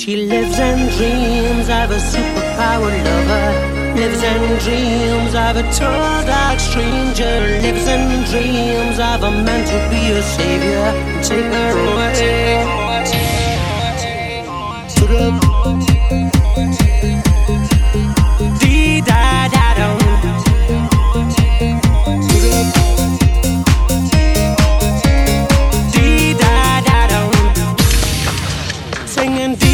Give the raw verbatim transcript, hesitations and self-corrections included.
She lives and dreams of a superpower lover. Lives and dreams of a tall dark stranger. Lives and dreams of a man to be a savior. Take her away. Put up. Dee da da dum. Put up. Dee da da dum. Singing.